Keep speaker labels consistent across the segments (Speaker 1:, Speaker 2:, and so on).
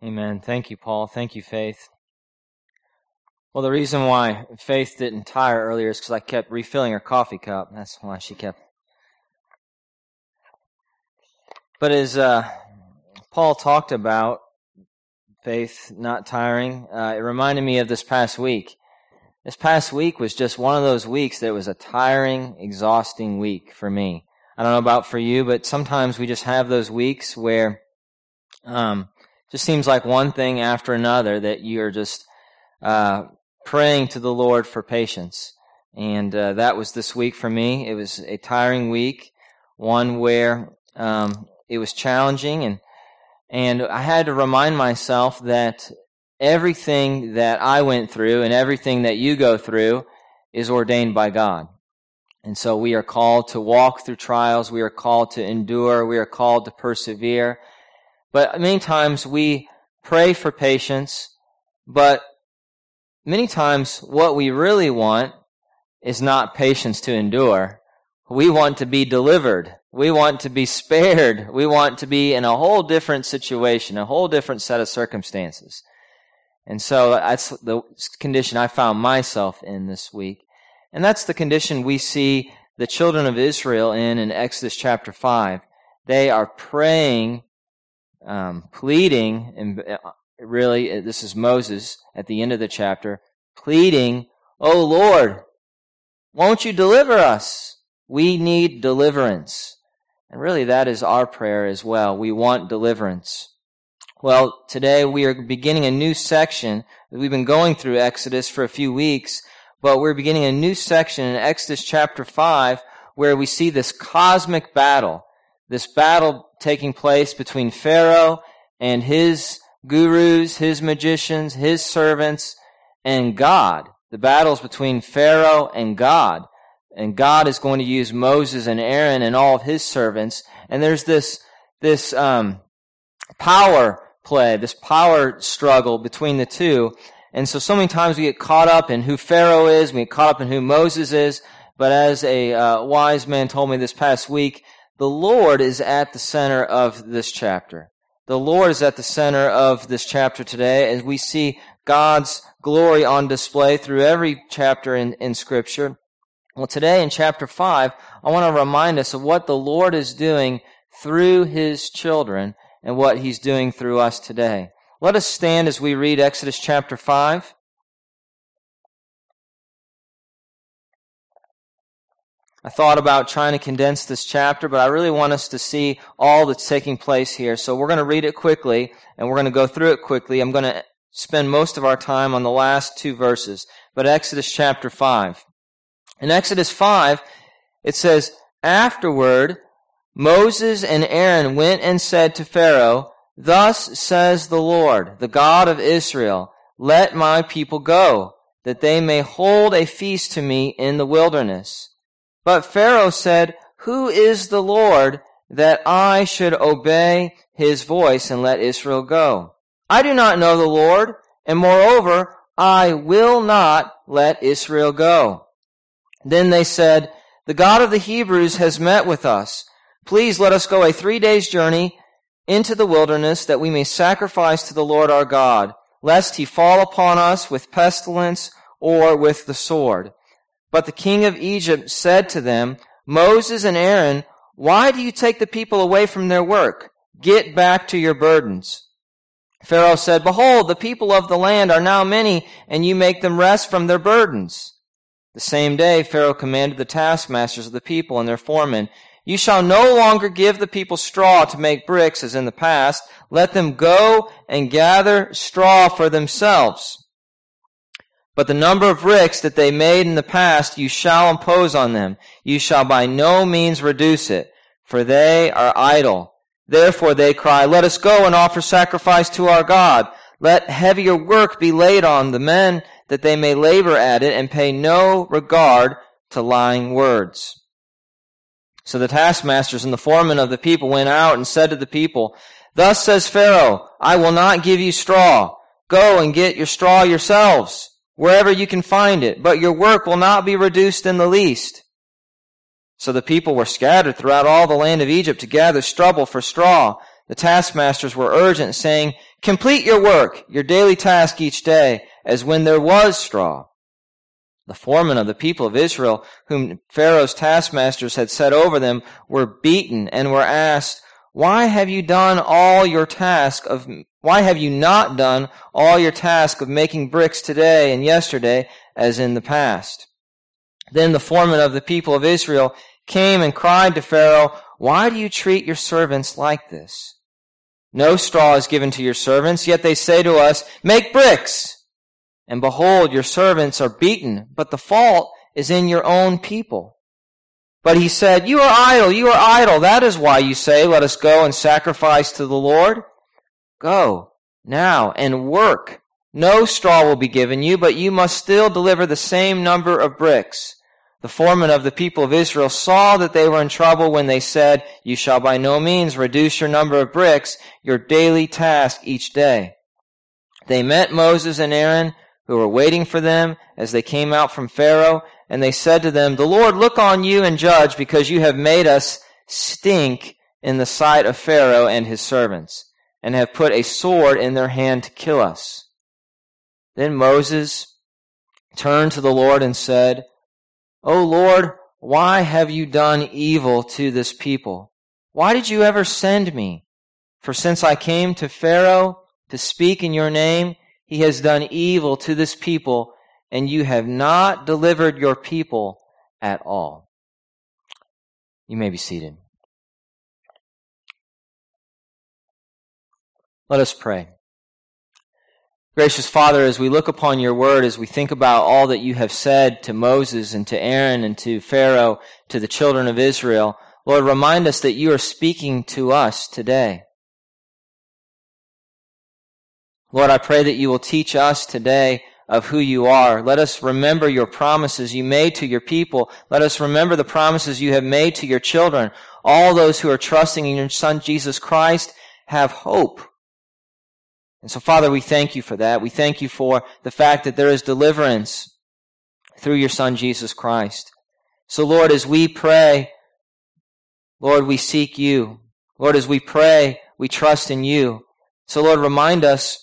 Speaker 1: Amen. Thank you, Paul. Thank you, Faith. Well, the reason why Faith didn't tire earlier is because I kept refilling her coffee cup. That's why she kept. But as Paul talked about Faith not tiring, it reminded me of this past week. This past week was just one of those weeks that was a tiring, exhausting week for me. I don't know about for you, but sometimes we just have those weeks where just seems like one thing after another that you're just praying to the Lord for patience. And that was this week for me. It was a tiring week, one where it was challenging, and I had to remind myself that everything that I went through and everything that you go through is ordained by God. And so we are called to walk through trials. We are called to endure. We are called to persevere. But many times we pray for patience, but many times what we really want is not patience to endure. We want to be delivered. We want to be spared. We want to be in a whole different situation, a whole different set of circumstances. And so that's the condition I found myself in this week. And that's the condition we see the children of Israel in Exodus chapter 5. They are praying, pleading, and really this is Moses at the end of the chapter, pleading, "Oh Lord, won't you deliver us? We need deliverance." And really that is our prayer as well. We want deliverance. Well, today we are beginning a new section. We've been going through Exodus for a few weeks, but we're beginning a new section in Exodus chapter 5 where we see this cosmic battle. This battle taking place between Pharaoh and his gurus, his magicians, his servants, and God. The battle's between Pharaoh and God. And God is going to use Moses and Aaron and all of his servants. And there's this power play, this power struggle between the two. And so many times we get caught up in who Pharaoh is, we get caught up in who Moses is. But as a wise man told me this past week, the Lord is at the center of this chapter. The Lord is at the center of this chapter today as we see God's glory on display through every chapter in Scripture. Well, today in chapter 5, I want to remind us of what the Lord is doing through His children and what He's doing through us today. Let us stand as we read Exodus chapter 5. I thought about trying to condense this chapter, but I really want us to see all that's taking place here. So we're going to read it quickly, and we're going to go through it quickly. I'm going to spend most of our time on the last two verses. But Exodus chapter 5. In Exodus 5, it says, "Afterward, Moses and Aaron went and said to Pharaoh, 'Thus says the Lord, the God of Israel, let my people go, that they may hold a feast to me in the wilderness.' But Pharaoh said, 'Who is the Lord that I should obey His voice and let Israel go? I do not know the Lord, and moreover, I will not let Israel go.' Then they said, 'The God of the Hebrews has met with us. Please let us go a 3 days' journey into the wilderness, that we may sacrifice to the Lord our God, lest He fall upon us with pestilence or with the sword.' But the king of Egypt said to them, 'Moses and Aaron, why do you take the people away from their work? Get back to your burdens.' Pharaoh said, 'Behold, the people of the land are now many, and you make them rest from their burdens.' The same day Pharaoh commanded the taskmasters of the people and their foremen, 'You shall no longer give the people straw to make bricks as in the past. Let them go and gather straw for themselves. But the number of bricks that they made in the past you shall impose on them. You shall by no means reduce it, for they are idle. Therefore they cry, let us go and offer sacrifice to our God. Let heavier work be laid on the men, that they may labor at it and pay no regard to lying words.' So the taskmasters and the foremen of the people went out and said to the people, 'Thus says Pharaoh, I will not give you straw. Go and get your straw yourselves, wherever you can find it, but your work will not be reduced in the least.' So the people were scattered throughout all the land of Egypt to gather stubble for straw. The taskmasters were urgent, saying, "Complete your work, your daily task each day, as when there was straw." The foremen of the people of Israel, whom Pharaoh's taskmasters had set over them, were beaten and were asked, Why have you not done all your task of making bricks today and yesterday as in the past? Then the foreman of the people of Israel came and cried to Pharaoh, "Why do you treat your servants like this? No straw is given to your servants, yet they say to us, 'Make bricks!' And behold, your servants are beaten, but the fault is in your own people." But he said, you are idle. That is why you say, 'Let us go and sacrifice to the Lord.' Go now and work. No straw will be given you, but you must still deliver the same number of bricks." The foreman of the people of Israel saw that they were in trouble when they said, "You shall by no means reduce your number of bricks, your daily task each day." They met Moses and Aaron, who were waiting for them as they came out from Pharaoh, and they said to them, "The Lord look on you and judge, because you have made us stink in the sight of Pharaoh and his servants, and have put a sword in their hand to kill us." Then Moses turned to the Lord and said, "O Lord, why have you done evil to this people? Why did you ever send me? For since I came to Pharaoh to speak in your name, he has done evil to this people, and you have not delivered your people at all." You may be seated. Let us pray. Gracious Father, as we look upon your word, as we think about all that you have said to Moses and to Aaron and to Pharaoh, to the children of Israel, Lord, remind us that you are speaking to us today. Lord, I pray that you will teach us today of who you are. Let us remember your promises you made to your people. Let us remember the promises you have made to your children. All those who are trusting in your Son, Jesus Christ, have hope. And so, Father, we thank you for that. We thank you for the fact that there is deliverance through your Son, Jesus Christ. So, Lord, as we pray, Lord, we seek you. Lord, as we pray, we trust in you. So, Lord, remind us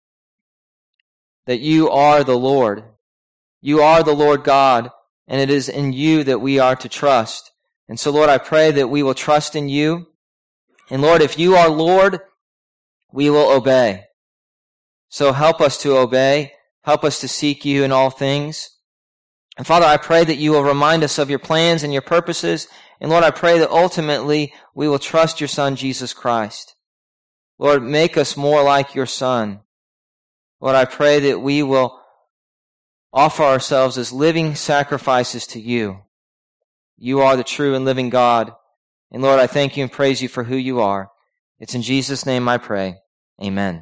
Speaker 1: that you are the Lord. You are the Lord God, and it is in you that we are to trust. And so, Lord, I pray that we will trust in you. And Lord, if you are Lord, we will obey. So help us to obey. Help us to seek you in all things. And Father, I pray that you will remind us of your plans and your purposes. And Lord, I pray that ultimately we will trust your Son, Jesus Christ. Lord, make us more like your Son. Lord, I pray that we will offer ourselves as living sacrifices to you. You are the true and living God. And Lord, I thank you and praise you for who you are. It's in Jesus' name I pray. Amen.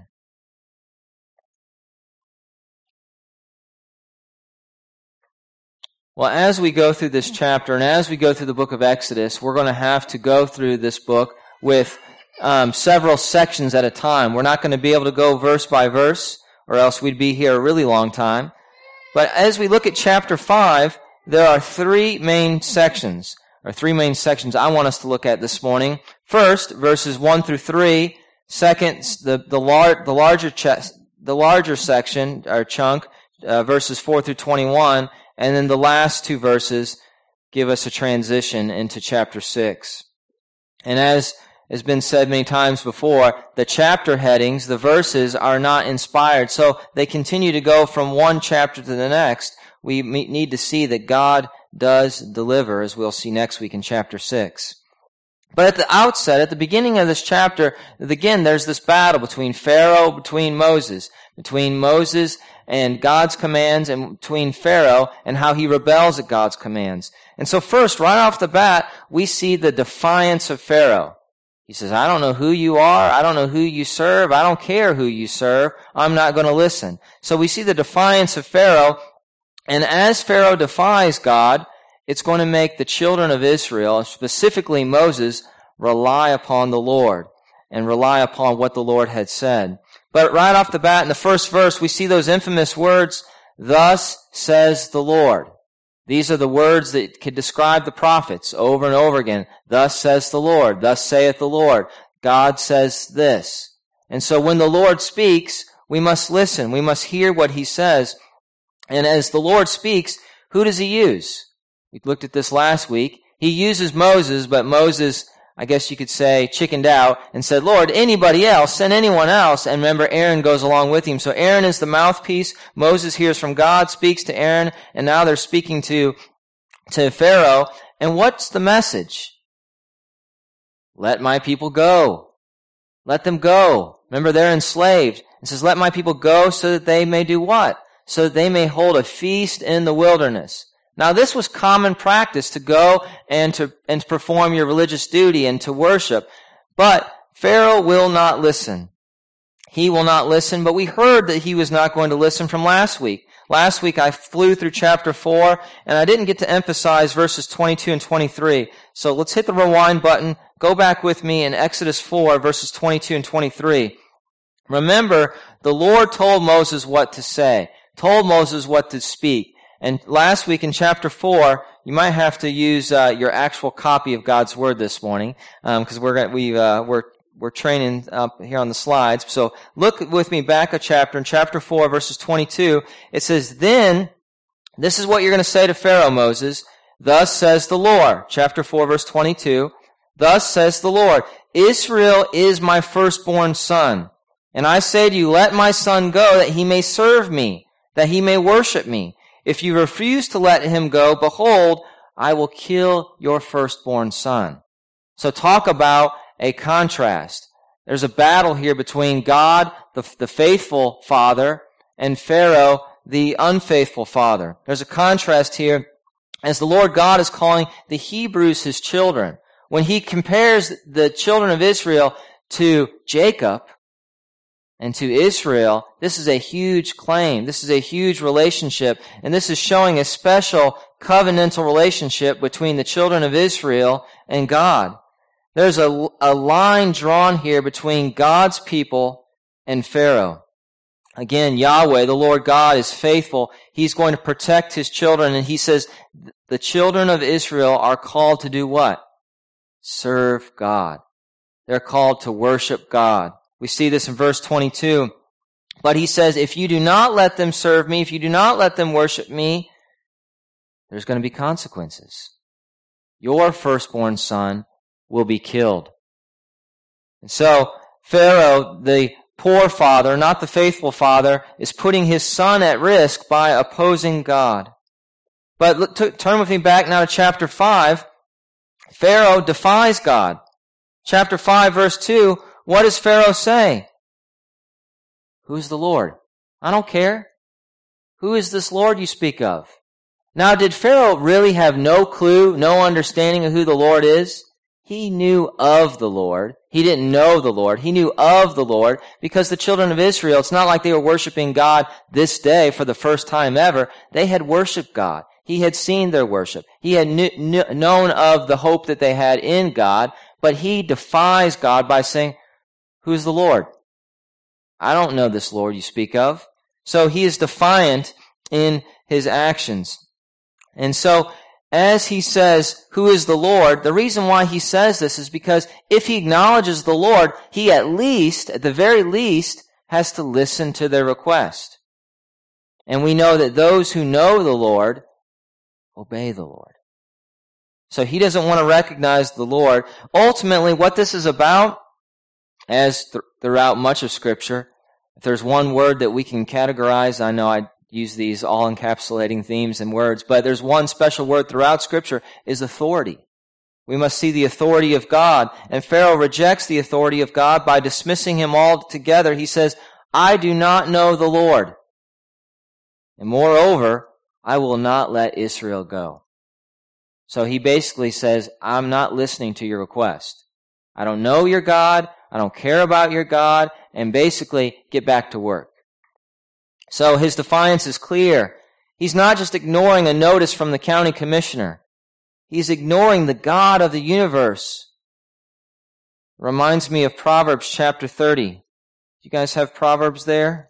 Speaker 1: Well, as we go through this chapter and as we go through the book of Exodus, we're going to have to go through this book with several sections at a time. We're not going to be able to go verse by verse, or else we'd be here a really long time. But as we look at chapter 5, there are three main sections I want us to look at this morning. First, verses 1 through 3. Second, the larger section, or chunk, verses 4 through 21. And then the last two verses give us a transition into chapter 6. And as has been said many times before, the chapter headings, the verses, are not inspired. So they continue to go from one chapter to the next. We need to see that God does deliver, as we'll see next week in chapter 6. But at the outset, at the beginning of this chapter, again, there's this battle between Pharaoh, between Moses and God's commands, and between Pharaoh and how he rebels at God's commands. And so first, right off the bat, we see the defiance of Pharaoh. He says, I don't know who you are. I don't know who you serve. I don't care who you serve. I'm not going to listen. So we see the defiance of Pharaoh. And as Pharaoh defies God, it's going to make the children of Israel, specifically Moses, rely upon the Lord and rely upon what the Lord had said. But right off the bat, in the first verse, we see those infamous words, "Thus says the Lord." These are the words that could describe the prophets over and over again. Thus says the Lord. Thus saith the Lord. God says this. And so when the Lord speaks, we must listen. We must hear what he says. And as the Lord speaks, who does he use? We looked at this last week. He uses Moses, but Moses, I guess you could say, chickened out and said, Lord, anybody else, send anyone else. And remember, Aaron goes along with him. So Aaron is the mouthpiece. Moses hears from God, speaks to Aaron, and now they're speaking to Pharaoh. And what's the message? Let my people go. Let them go. Remember, they're enslaved. It says, let my people go so that they may do what? So that they may hold a feast in the wilderness. Now, this was common practice to go and to perform your religious duty and to worship. But Pharaoh will not listen. He will not listen, but we heard that he was not going to listen from last week. Last week I flew through chapter 4, and I didn't get to emphasize verses 22 and 23. So let's hit the rewind button. Go back with me in Exodus 4, verses 22 and 23. Remember, the Lord told Moses what to say, told Moses what to speak. And last week in chapter 4, you might have to use your actual copy of God's Word this morning, because we're training up here on the slides. So look with me back a chapter, in chapter 4, verses 22. It says, Then, this is what you're going to say to Pharaoh, Moses. Thus says the Lord. Chapter 4, verse 22. Thus says the Lord, Israel is my firstborn son. And I say to you, let my son go, that he may serve me, that he may worship me. If you refuse to let him go, behold, I will kill your firstborn son. So talk about a contrast. There's a battle here between God, the faithful father, and Pharaoh, the unfaithful father. There's a contrast here as the Lord God is calling the Hebrews his children. When he compares the children of Israel to Jacob and to Israel, this is a huge claim. This is a huge relationship, and this is showing a special covenantal relationship between the children of Israel and God. There's a line drawn here between God's people and Pharaoh. Again, Yahweh, the Lord God, is faithful. He's going to protect his children, and he says the children of Israel are called to do what? Serve God. They're called to worship God. We see this in verse 22. But he says, if you do not let them serve me, if you do not let them worship me, there's going to be consequences. Your firstborn son will be killed. And so, Pharaoh, the poor father, not the faithful father, is putting his son at risk by opposing God. But turn with me back now to chapter 5. Pharaoh defies God. Chapter 5, verse 2, what does Pharaoh say? Who's the Lord? I don't care. Who is this Lord you speak of? Now, did Pharaoh really have no clue, no understanding of who the Lord is? He knew of the Lord. He didn't know the Lord. He knew of the Lord because the children of Israel, it's not like they were worshiping God this day for the first time ever. They had worshiped God. He had seen their worship. He had known of the hope that they had in God, but he defies God by saying, who's the Lord? I don't know this Lord you speak of. So he is defiant in his actions. And so, as he says, who is the Lord, the reason why he says this is because if he acknowledges the Lord, he at the very least, has to listen to their request. And we know that those who know the Lord obey the Lord. So he doesn't want to recognize the Lord. Ultimately, what this is about, as throughout much of Scripture, if there's one word that we can categorize, I know I use these all-encapsulating themes and words, but there's one special word throughout Scripture, is authority. We must see the authority of God, and Pharaoh rejects the authority of God by dismissing him altogether. He says, I do not know the Lord, and moreover, I will not let Israel go. So he basically says, I'm not listening to your request. I don't know your God, I don't care about your God, and basically get back to work. So his defiance is clear. He's not just ignoring a notice from the county commissioner. He's ignoring the God of the universe. Reminds me of Proverbs chapter 30. You guys have Proverbs there?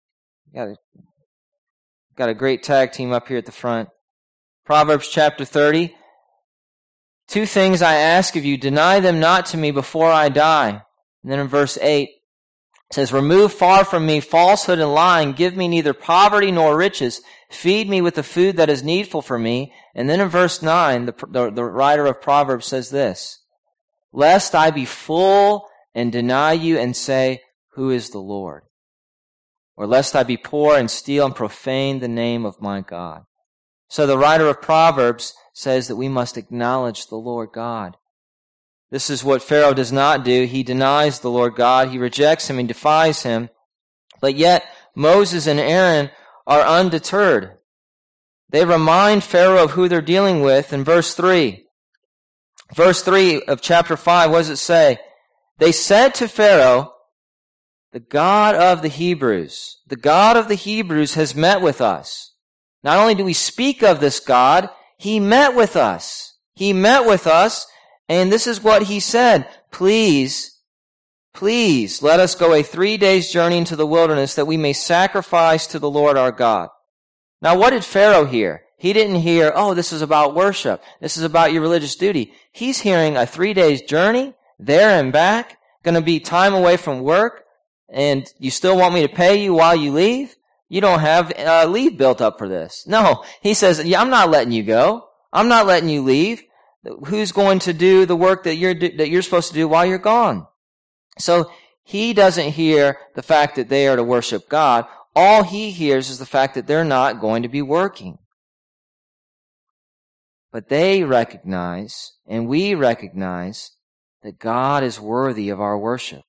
Speaker 1: Got a great tag team up here at the front. Proverbs chapter 30. 2 things I ask of you, deny them not to me before I die. And then in verse 8, it says, remove far from me falsehood and lying. Give me neither poverty nor riches. Feed me with the food that is needful for me. And then in verse 9, the writer of Proverbs says this, lest I be full and deny you and say, who is the Lord? Or lest I be poor and steal and profane the name of my God. So the writer of Proverbs says that we must acknowledge the Lord God. This is what Pharaoh does not do. He denies the Lord God. He rejects him and defies him. But yet, Moses and Aaron are undeterred. They remind Pharaoh of who they're dealing with in verse 3. Verse 3 of chapter 5, what does it say? They said to Pharaoh, the God of the Hebrews has met with us. Not only do we speak of this God, He met with us. He met with us, and this is what He said. Please let us go a 3 days journey into the wilderness that we may sacrifice to the Lord our God. Now what did Pharaoh hear? He didn't hear, oh, this is about worship. This is about your religious duty. He's hearing a 3 days journey, there and back, going to be time away from work, and you still want me to pay you while you leave? You don't have leave built up for this. No, he says, yeah, I'm not letting you go. I'm not letting you leave. Who's going to do the work that you're supposed to do while you're gone? So he doesn't hear the fact that they are to worship God. All he hears is the fact that they're not going to be working. But they recognize, and we recognize, that God is worthy of our worship.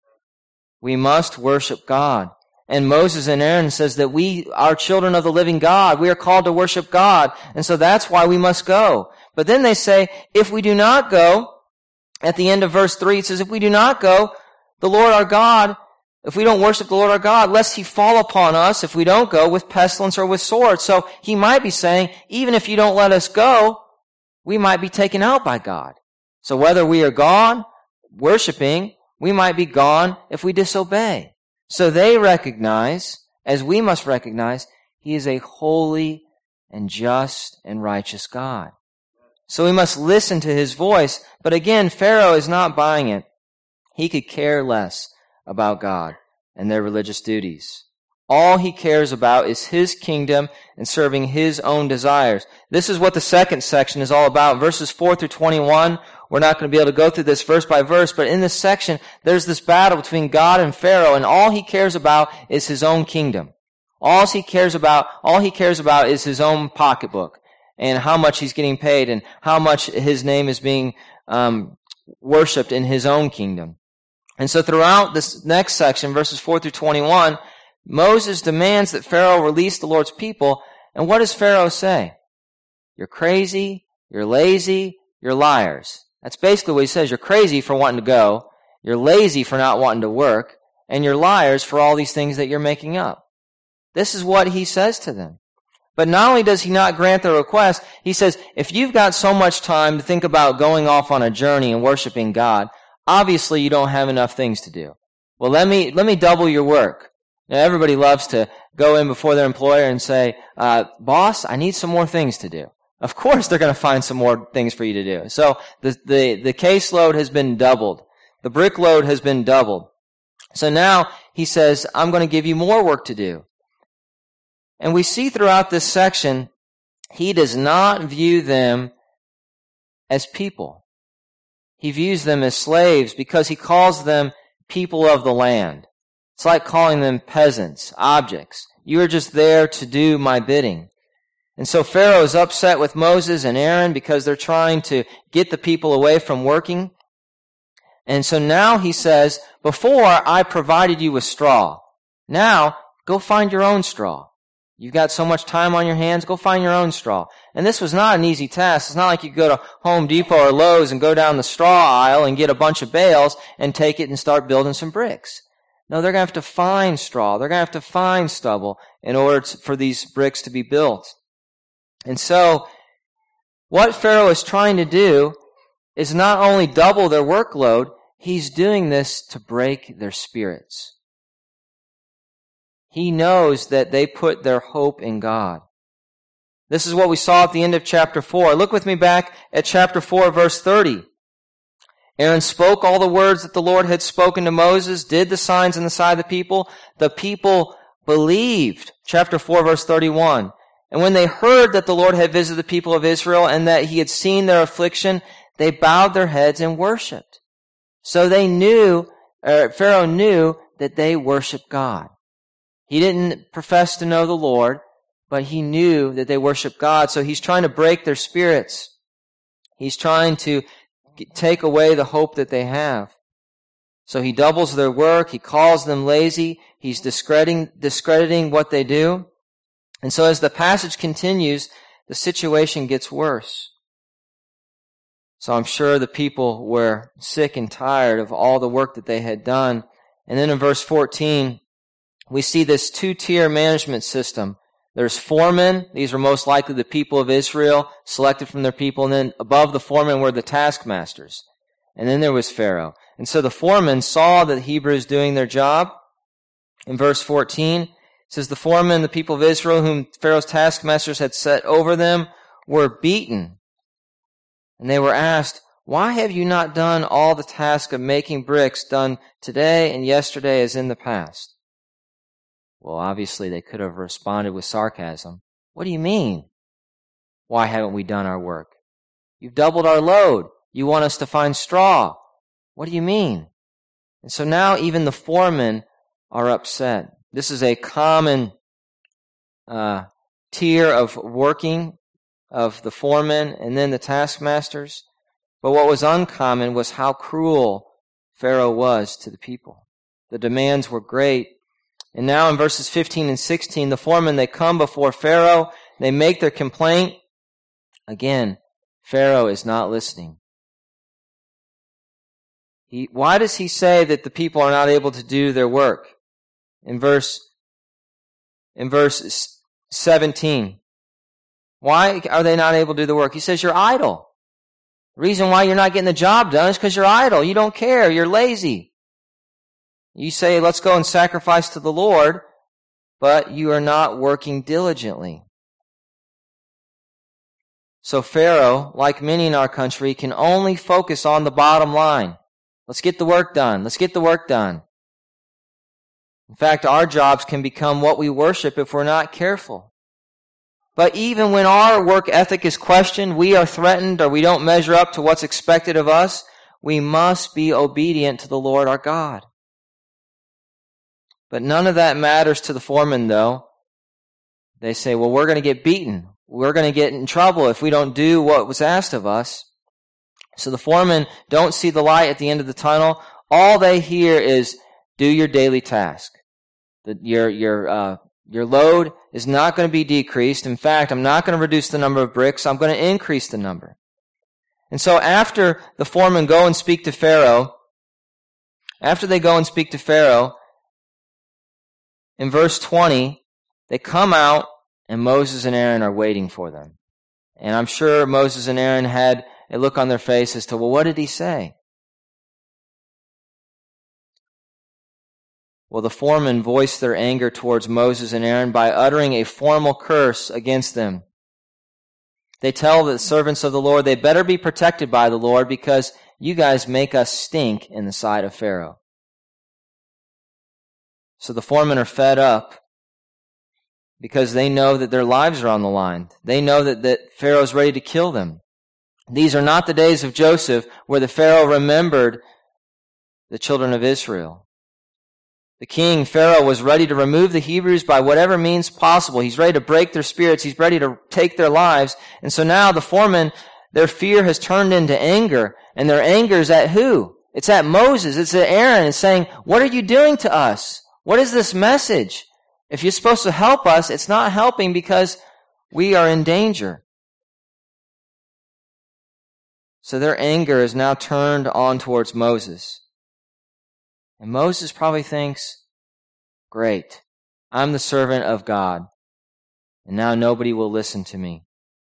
Speaker 1: We must worship God. And Moses and Aaron says that we are children of the living God. We are called to worship God. And so that's why we must go. But then they say, if we do not go, at the end of verse 3, it says, if we do not go, the Lord our God, if we don't worship the Lord our God, lest He fall upon us, if we don't go, with pestilence or with sword. So he might be saying, even if you don't let us go, we might be taken out by God. So whether we are gone worshiping, we might be gone if we disobey. So they recognize, as we must recognize, He is a holy and just and righteous God. So we must listen to His voice. But again, Pharaoh is not buying it. He could care less about God and their religious duties. All he cares about is his kingdom and serving his own desires. This is what the second section is all about. Verses 4 through 21, we're not going to be able to go through this verse by verse, but in this section, there's this battle between God and Pharaoh, and all he cares about is his own kingdom. All he cares about is his own pocketbook and how much he's getting paid and how much his name is being worshipped in his own kingdom. And so throughout this next section, verses 4 through 21, Moses demands that Pharaoh release the Lord's people. And what does Pharaoh say? You're crazy, you're lazy, you're liars. That's basically what he says. You're crazy for wanting to go, you're lazy for not wanting to work, and you're liars for all these things that you're making up. This is what he says to them. But not only does he not grant their request, he says, if you've got so much time to think about going off on a journey and worshiping God, obviously you don't have enough things to do. Well, let me double your work. Now, everybody loves to go in before their employer and say, boss, I need some more things to do. Of course they're going to find some more things for you to do. So the caseload has been doubled. The brick load has been doubled. So now he says, I'm going to give you more work to do. And we see throughout this section, he does not view them as people. He views them as slaves because he calls them people of the land. It's like calling them peasants, objects. You are just there to do my bidding. And so Pharaoh is upset with Moses and Aaron because they're trying to get the people away from working. And so now he says, before I provided you with straw. Now, go find your own straw. You've got so much time on your hands, go find your own straw. And this was not an easy task. It's not like you go to Home Depot or Lowe's and go down the straw aisle and get a bunch of bales and take it and start building some bricks. No, they're going to have to find straw. They're going to have to find stubble in order for these bricks to be built. And so, what Pharaoh is trying to do is not only double their workload, he's doing this to break their spirits. He knows that they put their hope in God. This is what we saw at the end of chapter 4. Look with me back at chapter 4, verse 30. Aaron spoke all the words that the Lord had spoken to Moses, did the signs in the sight of the people. The people believed. Chapter 4, verse 31. And when they heard that the Lord had visited the people of Israel and that he had seen their affliction, they bowed their heads and worshipped. So Pharaoh knew that they worshiped God. He didn't profess to know the Lord, but he knew that they worshiped God. So he's trying to break their spirits. He's trying to take away the hope that they have. So he doubles their work. He calls them lazy. He's discrediting what they do. And so as the passage continues, the situation gets worse. So I'm sure the people were sick and tired of all the work that they had done. And then in verse 14, we see this two-tier management system. There's foremen. These were most likely the people of Israel, selected from their people. And then above the foremen were the taskmasters. And then there was Pharaoh. And so the foremen saw the Hebrews doing their job. In verse 14, it says, the foremen, the people of Israel, whom Pharaoh's taskmasters had set over them, were beaten. And they were asked, why have you not done all the task of making bricks done today and yesterday as in the past? Well, obviously they could have responded with sarcasm. What do you mean? Why haven't we done our work? You've doubled our load. You want us to find straw. What do you mean? And so now even the foremen are upset. This is a common tier of working of the foremen and then the taskmasters. But what was uncommon was how cruel Pharaoh was to the people. The demands were great. And now in verses 15 and 16, the foremen, they come before Pharaoh. They make their complaint. Again, Pharaoh is not listening. Why does he say that the people are not able to do their work? In verse 17, why are they not able to do the work? He says, you're idle. The reason why you're not getting the job done is because you're idle. You don't care. You're lazy. You say, let's go and sacrifice to the Lord, but you are not working diligently. So Pharaoh, like many in our country, can only focus on the bottom line. Let's get the work done. Let's get the work done. In fact, our jobs can become what we worship if we're not careful. But even when our work ethic is questioned, we are threatened, or we don't measure up to what's expected of us, we must be obedient to the Lord our God. But none of that matters to the foreman, though. They say, well, we're going to get beaten. We're going to get in trouble if we don't do what was asked of us. So the foremen don't see the light at the end of the tunnel. All they hear is, do your daily task. Your load is not going to be decreased. In fact, I'm not going to reduce the number of bricks. I'm going to increase the number. And so after the foremen go and speak to Pharaoh, in verse 20, they come out and Moses and Aaron are waiting for them. And I'm sure Moses and Aaron had a look on their face as to, well, what did he say? Well, the foremen voiced their anger towards Moses and Aaron by uttering a formal curse against them. They tell the servants of the Lord, they better be protected by the Lord because you guys make us stink in the sight of Pharaoh. So the foremen are fed up because they know that their lives are on the line. They know that Pharaoh's ready to kill them. These are not the days of Joseph where the Pharaoh remembered the children of Israel. The king, Pharaoh, was ready to remove the Hebrews by whatever means possible. He's ready to break their spirits. He's ready to take their lives. And so now the foremen, their fear has turned into anger. And their anger is at who? It's at Moses. It's at Aaron. It's saying, what are you doing to us? What is this message? If you're supposed to help us, it's not helping because we are in danger. So their anger is now turned on towards Moses. And Moses probably thinks, great, I'm the servant of God, and now nobody will listen to me.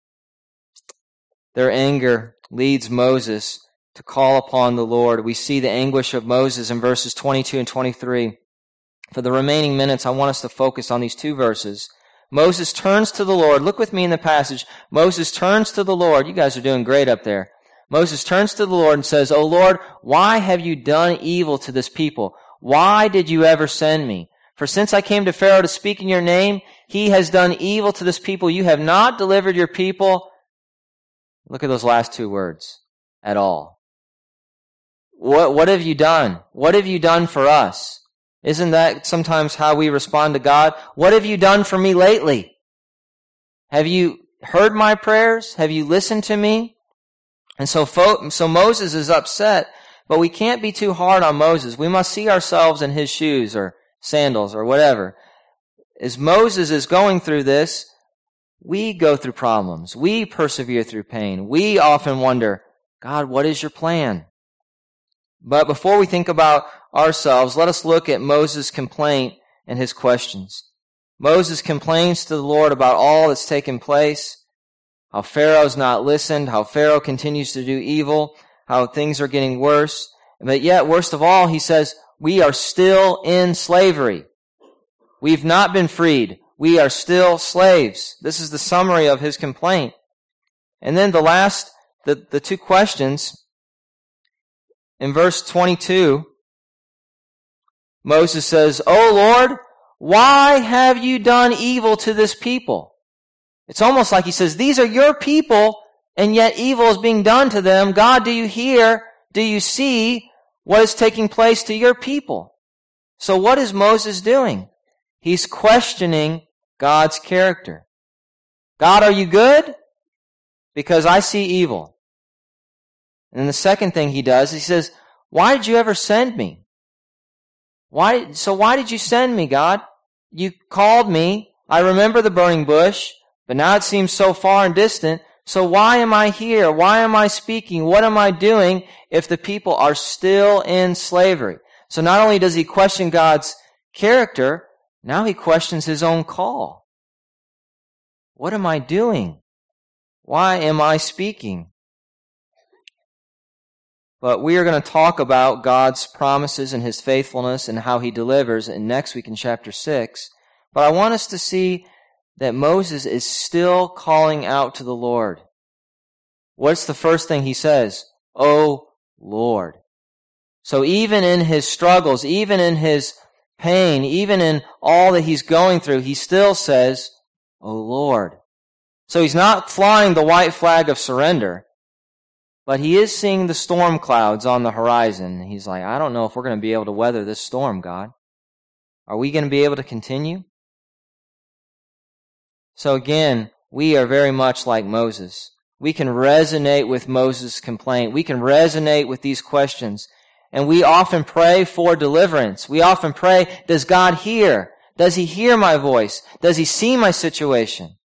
Speaker 1: Their anger leads Moses to call upon the Lord. We see the anguish of Moses in verses 22 and 23. For the remaining minutes, I want us to focus on these two verses. Moses turns to the Lord. Look with me in the passage. Moses turns to the Lord. You guys are doing great up there. Moses turns to the Lord and says, "O Lord, why have you done evil to this people? Why did you ever send me? For since I came to Pharaoh to speak in your name, he has done evil to this people. You have not delivered your people." Look at those last two words. At all. What have you done? What have you done for us? Isn't that sometimes how we respond to God? What have you done for me lately? Have you heard my prayers? Have you listened to me? And so Moses is upset, but we can't be too hard on Moses. We must see ourselves in his shoes or sandals or whatever. As Moses is going through this, we go through problems. We persevere through pain. We often wonder, God, what is your plan? But before we think about ourselves, let us look at Moses' complaint and his questions. Moses complains to the Lord about all that's taken place, how Pharaoh's not listened, how Pharaoh continues to do evil, how things are getting worse. But yet, worst of all, he says, we are still in slavery. We've not been freed. We are still slaves. This is the summary of his complaint. And then the two questions. In verse 22, Moses says, "O Lord, why have you done evil to this people?" It's almost like he says, these are your people, and yet evil is being done to them. God, do you hear? Do you see what is taking place to your people? So what is Moses doing? He's questioning God's character. God, are you good? Because I see evil. And then the second thing he does, he says, why did you ever send me? Why did you send me, God? You called me. I remember the burning bush. But now it seems so far and distant. So why am I here? Why am I speaking? What am I doing if the people are still in slavery? So not only does he question God's character, now he questions his own call. What am I doing? Why am I speaking? But we are going to talk about God's promises and his faithfulness and how he delivers next week in chapter 6. But I want us to see that Moses is still calling out to the Lord. What's the first thing he says? "O Lord." So even in his struggles, even in his pain, even in all that he's going through, he still says, "O Lord." So he's not flying the white flag of surrender, but he is seeing the storm clouds on the horizon. He's like, I don't know if we're going to be able to weather this storm, God. Are we going to be able to continue? So again, we are very much like Moses. We can resonate with Moses' complaint. We can resonate with these questions. And we often pray for deliverance. We often pray, does God hear? Does he hear my voice? Does he see my situation?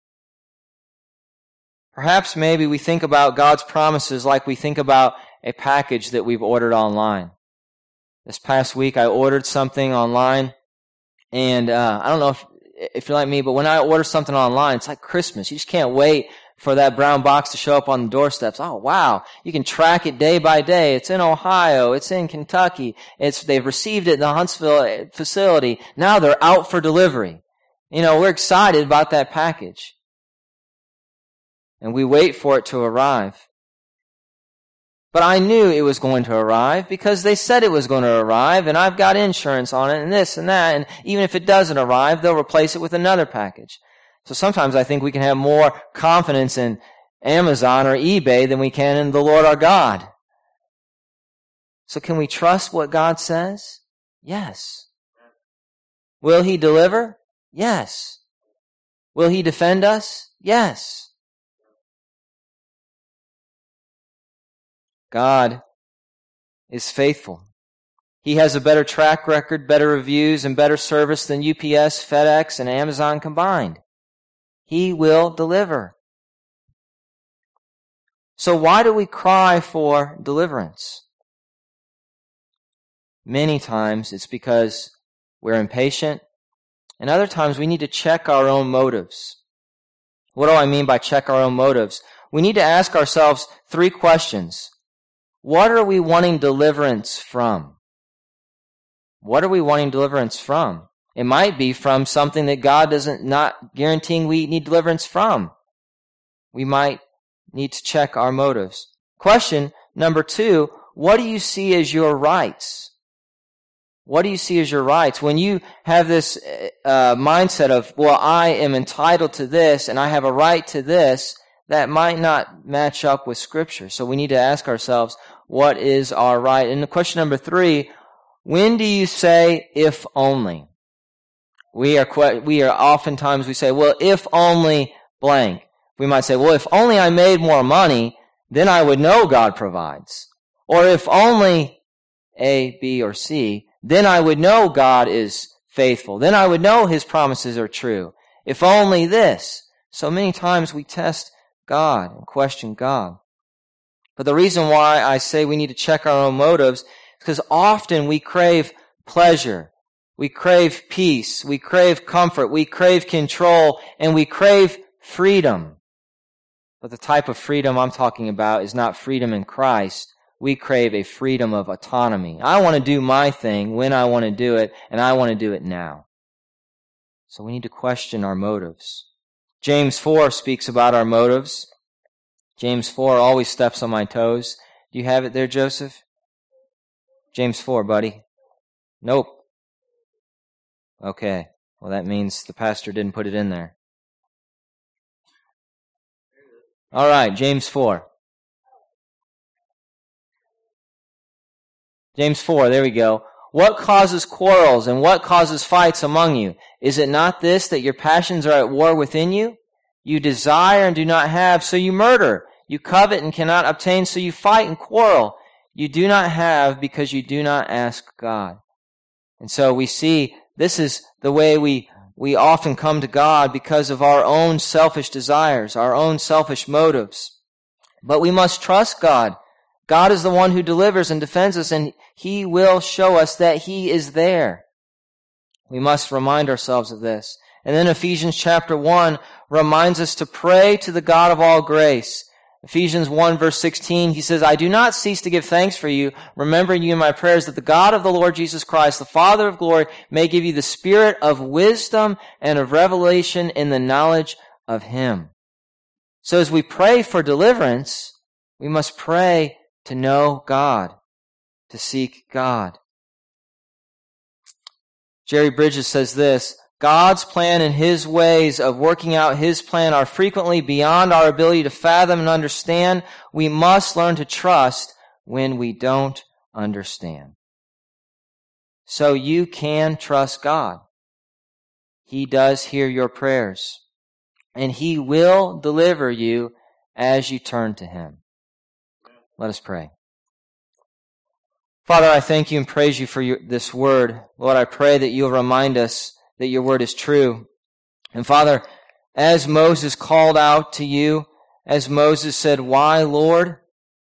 Speaker 1: Perhaps maybe we think about God's promises like we think about a package that we've ordered online. This past week I ordered something online, and I don't know if you're like me, but when I order something online, it's like Christmas. You just can't wait for that brown box to show up on the doorsteps. Oh, wow. You can track it day by day. It's in Ohio. It's in Kentucky. They've received it in the Huntsville facility. Now they're out for delivery. We're excited about that package. And we wait for it to arrive. But I knew it was going to arrive because they said it was going to arrive, and I've got insurance on it and this and that, and even if it doesn't arrive, they'll replace it with another package. So sometimes I think we can have more confidence in Amazon or eBay than we can in the Lord our God. So can we trust what God says? Yes. Will he deliver? Yes. Will he defend us? Yes. God is faithful. He has a better track record, better reviews, and better service than UPS, FedEx, and Amazon combined. He will deliver. So why do we cry for deliverance? Many times it's because we're impatient, and other times we need to check our own motives. What do I mean by check our own motives? We need to ask ourselves 3 questions. What are we wanting deliverance from? What are we wanting deliverance from? It might be from something that God not guaranteeing we need deliverance from. We might need to check our motives. Question number 2, what do you see as your rights? What do you see as your rights? When you have this mindset of, well, I am entitled to this and I have a right to this, that might not match up with Scripture. So we need to ask ourselves, what is our right? And the question number 3, when do you say, if only? We are oftentimes we say, well, if only blank. We might say, well, if only I made more money, then I would know God provides. Or if only A, B, or C, then I would know God is faithful. Then I would know His promises are true. If only this. So many times we test God and question God. But the reason why I say we need to check our own motives is because often we crave pleasure. We crave peace. We crave comfort. We crave control. And we crave freedom. But the type of freedom I'm talking about is not freedom in Christ. We crave a freedom of autonomy. I want to do my thing when I want to do it, and I want to do it now. So we need to question our motives. James 4 speaks about our motives. James 4 always steps on my toes. Do you have it there, Joseph? James 4, buddy. Nope. Okay. Well, that means the pastor didn't put it in there. All right, James 4. James 4, there we go. What causes quarrels and what causes fights among you? Is it not this, that your passions are at war within you? You desire and do not have, so you murder. You covet and cannot obtain, so you fight and quarrel. You do not have because you do not ask God. And so we see this is the way we often come to God because of our own selfish desires, our own selfish motives. But we must trust God. God is the one who delivers and defends us, and He will show us that He is there. We must remind ourselves of this. And then Ephesians chapter 1 reminds us to pray to the God of all grace. Ephesians 1 verse 16, he says, I do not cease to give thanks for you, remembering you in my prayers, that the God of the Lord Jesus Christ, the Father of glory, may give you the spirit of wisdom and of revelation in the knowledge of Him. So as we pray for deliverance, we must pray to know God, to seek God. Jerry Bridges says this, God's plan and His ways of working out His plan are frequently beyond our ability to fathom and understand. We must learn to trust when we don't understand. So you can trust God. He does hear your prayers, and He will deliver you as you turn to Him. Let us pray. Father, I thank You and praise You for this word. Lord, I pray that You'll remind us that Your word is true. And Father, as Moses called out to You, as Moses said, Why, Lord,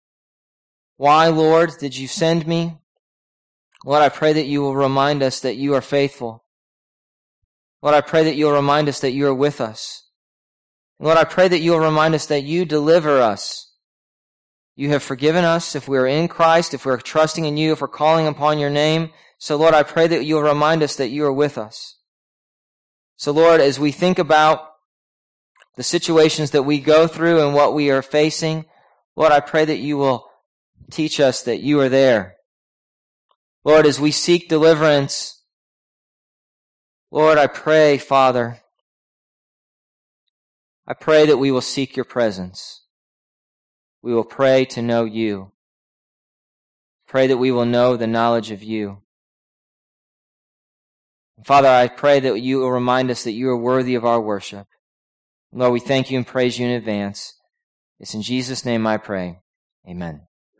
Speaker 1: did You send me? Lord, I pray that You will remind us that You are faithful. Lord, I pray that You'll remind us that You are with us. Lord, I pray that You'll remind us that You deliver us. You have forgiven us if we are in Christ, if we're trusting in You, if we're calling upon Your name. So Lord, I pray that You'll remind us that You are with us. So Lord, as we think about the situations that we go through and what we are facing, Lord, I pray that You will teach us that You are there. Lord, as we seek deliverance, Lord, I pray, Father, I pray that we will seek Your presence. We will pray to know You. Pray that we will know the knowledge of You. Father, I pray that You will remind us that You are worthy of our worship. Lord, we thank You and praise You in advance. It's in Jesus' name I pray. Amen.